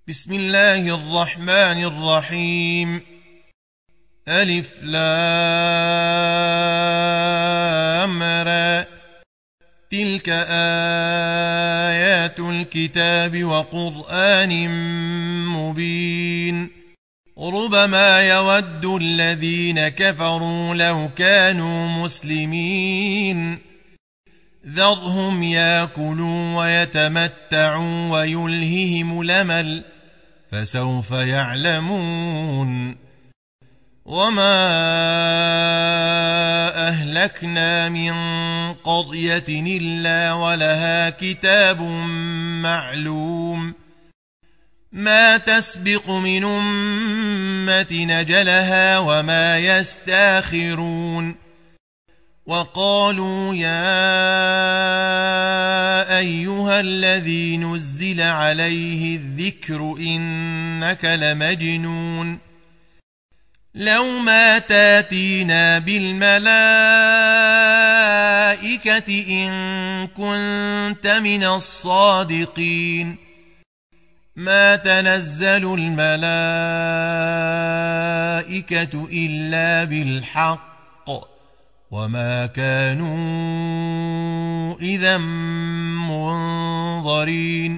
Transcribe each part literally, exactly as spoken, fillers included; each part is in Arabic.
بسم الله الرحمن الرحيم. ألف لام را. تلك آيات الكتاب وقرآن مبين. ربما يود الذين كفروا لو كانوا مسلمين. ذرهم ياكلوا ويتمتعوا ويلههم الأمل فسوف يعلمون. وما أهلكنا من قرية إلا ولها كتاب معلوم. ما تسبق من أمة نجلها وما يستاخرون. وقالوا يا أيها الذي نزل عليه الذكر إنك لمجنون. لو ما تاتينا بالملائكة إن كنت من الصادقين. ما تنزل الملائكة إلا بالحق وما كانوا إذا منظرين.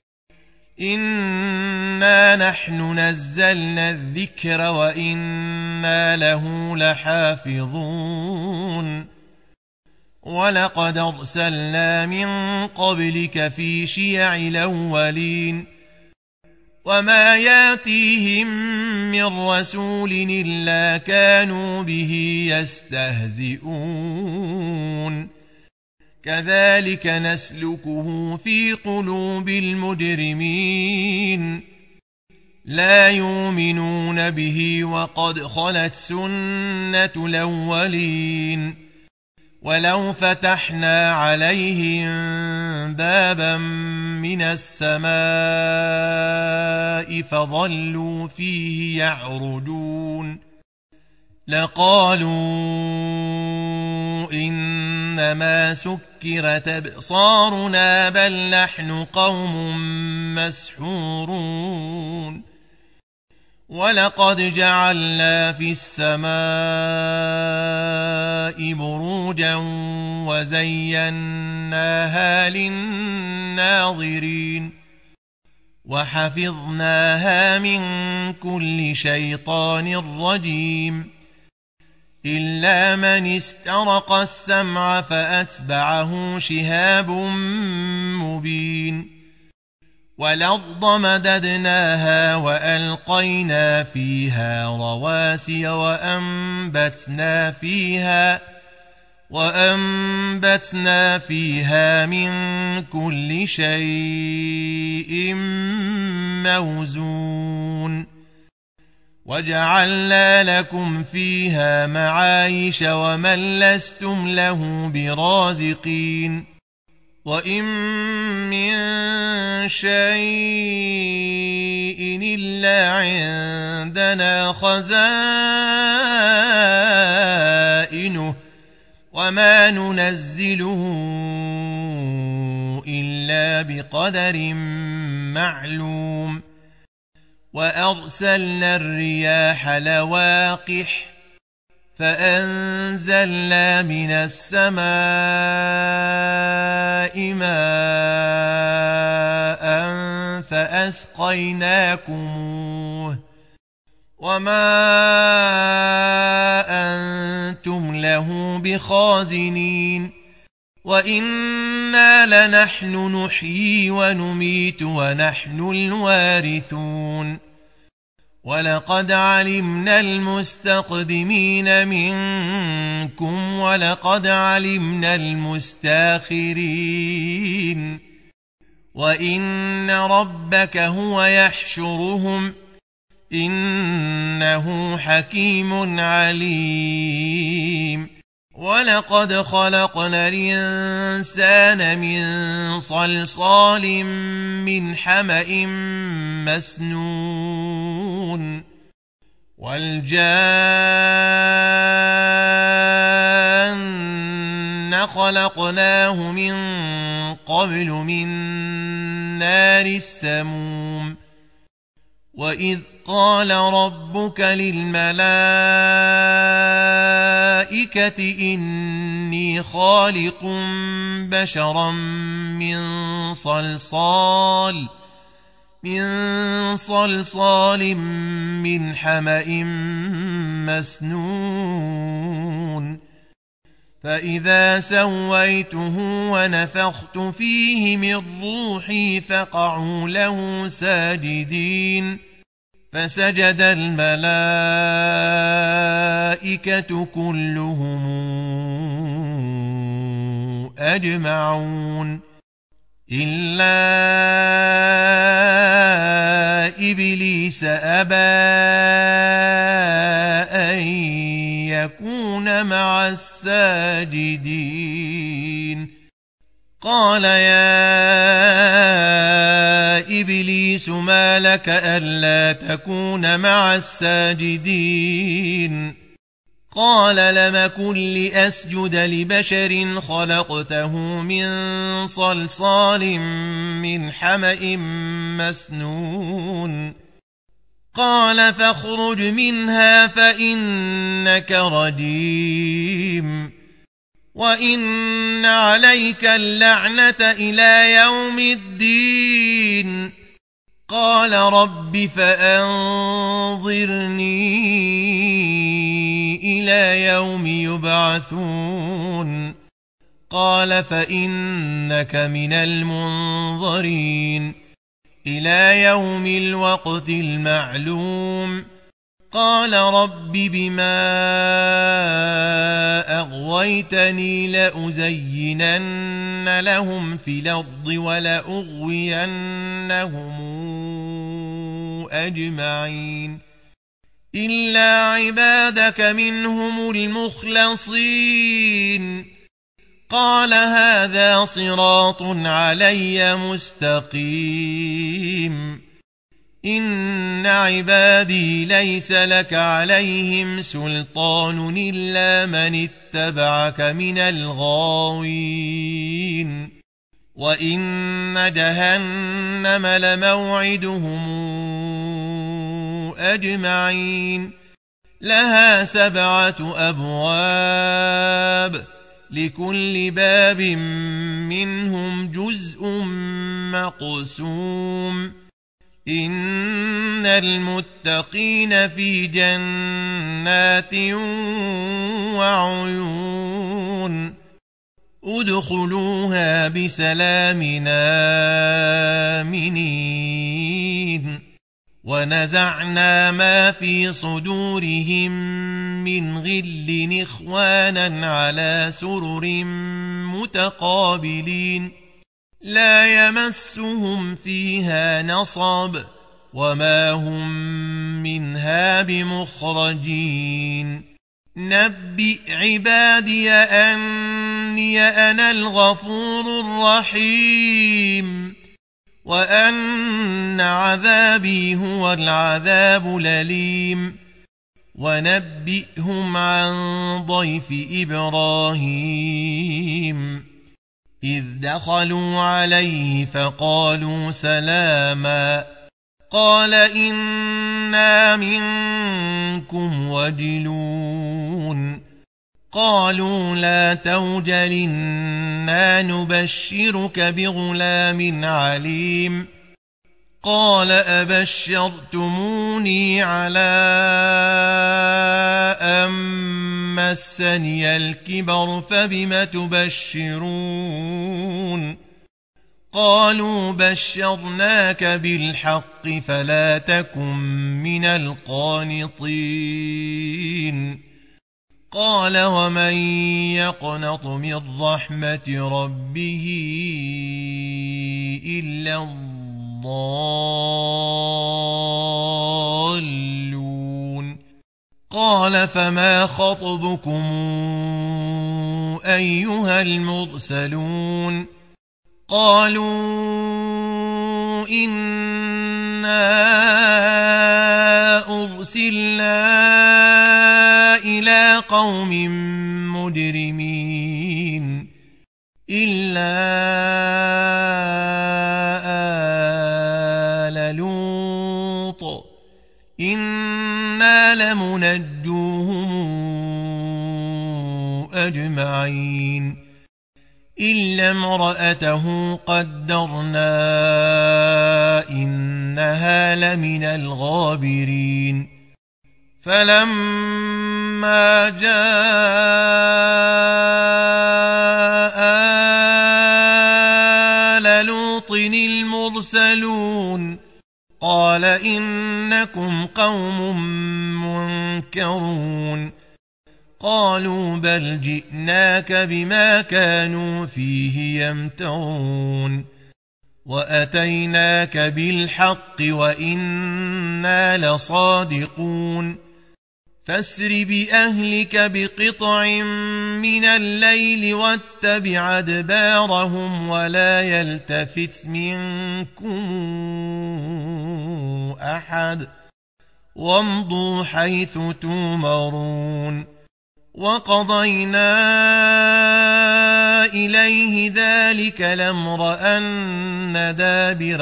إنا نحن نزلنا الذكر وإنا له لحافظون. ولقد أرسلنا من قبلك في شيع الأولين. وما ياتيهم من رسول إلا كانوا به يستهزئون. كذلك نسلكه في قلوب المجرمين. لا يؤمنون به وقد خلت سنة الأولين. ولو فتحنا عليهم بابا من السماء فظلوا فيه يعرجون لقالوا إنما سكرت أبصارنا بل نحن قوم مسحورون. ولقد جعلنا في السماء بروجا وزيناها للناظرين. وحفظناها من كل شيطان رجيم إلا من استرق السمع فأتبعه شهاب مبين. والأرض مددناها وألقينا فيها رواسي وأنبتنا فيها وأنبتنا فيها من كل شيء موزون. وجعلنا لكم فيها معايش ومن لستم له برازقين. وإن من شيء إلا عندنا خزائنه وما ننزله إلا بقدر معلوم. وأرسلنا الرياح لواقح فأنزلنا من السماء ماء فأسقيناكموه وما أنتم له بخازنين. وإنا لنحن نحيي ونميت ونحن الوارثون. ولقد علمنا المستقدمين منكم ولقد علمنا المستاخرين. وإن ربك هو يحشرهم إنه حكيم عليم. ولقد خلقنا الإنسان من صلصال من حمأ مسنون. والجان خلقناه من قبل من نار السموم وإذ قال ربك للملائكة إني خالق بشرا من صلصال من صلصال من حمأ مسنون فإذا سويته ونفخت فيه من روحي فقعوا له ساجدين فسجد الملائكة كلهم أجمعون إلا إبليس أبى أن يكون مع الساجدين قال يا إبليس ما لك ألا تكون مع الساجدين قال لم أكن لأسجد لبشر خلقته من صلصال من حمأ مسنون قال فاخرج منها فإنك رجيم وإن عليك اللعنة إلى يوم الدين قال رب فأنظرني إلى يوم يبعثون قال فإنك من المنظرين إلى يوم الوقت المعلوم قال رب بما أغويتني لأزينن لهم في الأرض ولأغوينهم أجمعين إلا عبادك منهم المخلصين قال هذا صراط علي مستقيم إن عبادي ليس لك عليهم سلطان إلا من اتبعك من الغاوين وإن جهنم لموعدهم أجمعين لها سبعة أبواب لكل باب منهم جزء مقسوم إن المتقين في جنات وعيون ادخلوها بسلام آمنين ونزعنا ما في صدورهم من غل إخوانا على سرر متقابلين لا يمسهم فيها نصب وما هم منها بمخرجين نبئ عبادي أني أنا الغفور الرحيم وأن عذابي هو العذاب الأليم ونبئهم عن ضيف إبراهيم إذ دخلوا عليه فقالوا سلاما قال إنا منكم وجلون قالوا لا توجل إنا نبشرك بغلام عليم قال أبشرتموني على أن مسني الكبر فبم تبشرون قالوا بشرناك بالحق فلا تكن من القانطين قال ومن يقنط من رحمة ربه إلا الضالون قال فما خطبكم أيها المرسلون قالوا إنا أرسلنا إلى قوم مجرمين إلا آل لوط إنا لمنجوهم أجمعين إلا امرأته قدرنا إنها لمن الغابرين فلما جاء آل لوط المرسلون قال إنكم قوم منكرون قالوا بل جئناك بما كانوا فيه يمترون وأتيناك بالحق وإنا لصادقون فاسر بأهلك بقطع من الليل واتبع أدبارهم ولا يلتفت منكم أحد وامضوا حيث تؤمرون وقضينا إليه ذلك الأمر أن دابر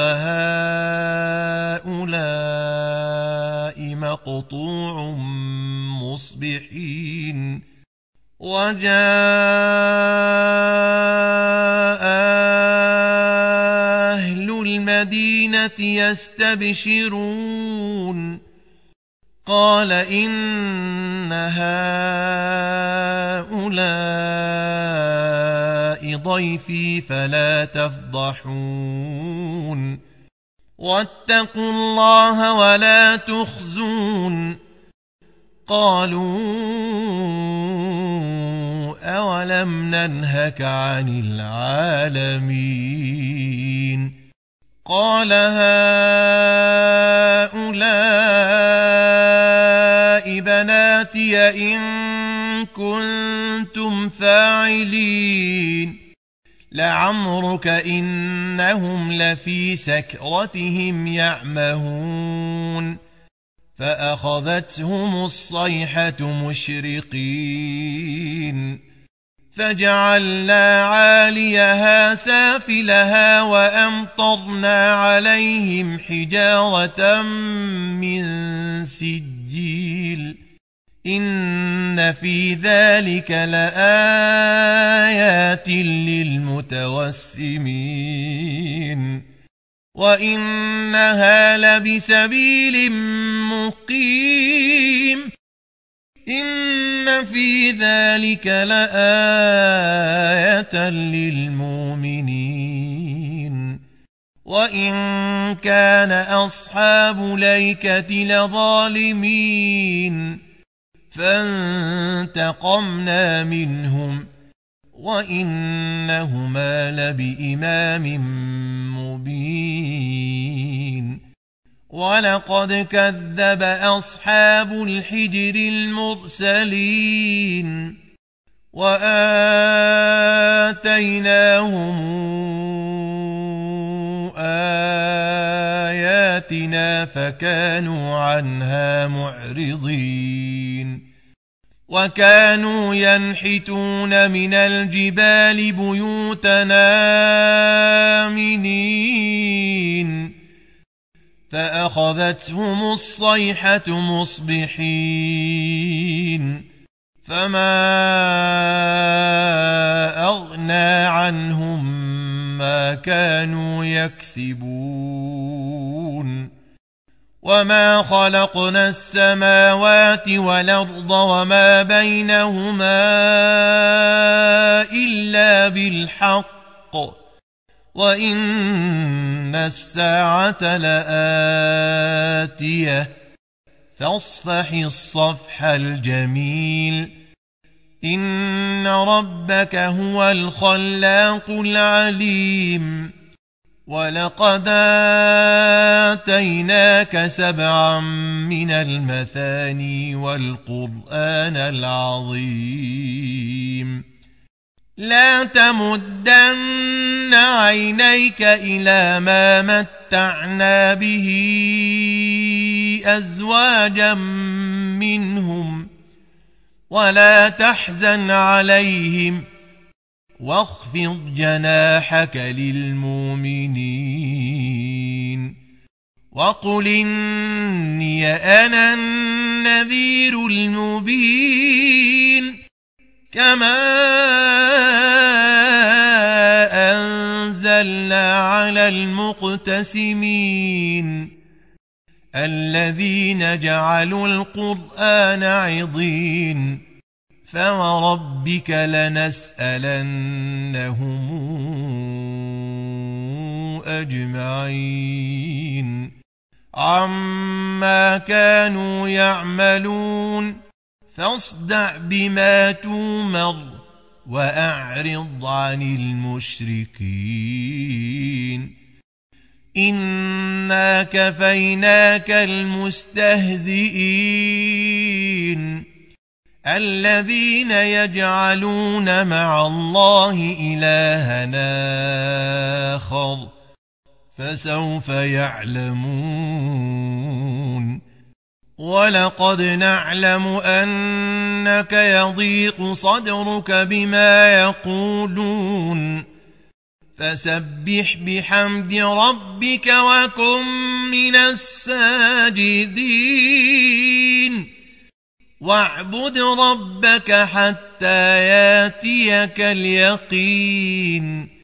هؤلاء مقطوع مصبحين وجاء أهل المدينة يستبشرون قال إن هؤلاء ضيفي فلا تفضحون واتقوا الله ولا تخزون قالوا أولم ننهك عن العالمين قال هؤلاء بناتي إن كنتم فاعلين لعمرك إنهم لفي سكرتهم يعمهون فأخذتهم الصيحة مشرقين فجعلنا عاليها سافلها وأمطرنا عليهم حجارة من سجيل إن في ذلك لآيات للمتوسمين وإنها لبسبيل مقيم إن في ذلك لآية للمؤمنين وإن كان أصحاب ليكة لظالمين فانتقمنا منهم وإنهما لبإمام مبين ولقد كذب أصحاب الحجر المرسلين وآتيناهم آياتنا فكانوا عنها معرضين وكانوا ينحتون من الجبال بيوتنا آمنين فأخذتهم الصيحة مصبحين فما أغنى عنهم ما كانوا يكسبون وما خلقنا السماوات والأرض وما بينهما إلا بالحق وإن الساعة لآتية فاصفح الصفح الجميل إن ربك هو الخلاق العليم ولقد آتيناك سبعا من المثاني والقرآن العظيم لا تمدن عينيك إلى ما متعنا به أزواجا منهم ولا تحزن عليهم واخفض جناحك للمؤمنين وقل إني أنا النذير المبين كما أنزلنا على المقتسمين الذين جعلوا القرآن عضين فوربك لنسألنهم أجمعين عما كانوا يعملون فاصدع بما تومر وأعرض عن المشركين إنا كفيناك المستهزئين الذين يجعلون مع الله إلهنا آخر فسوف يعلمون ولقد نعلم أنك يضيق صدرك بما يقولون فسبح بحمد ربك وكن من الساجدين واعبد ربك حتى ياتيك اليقين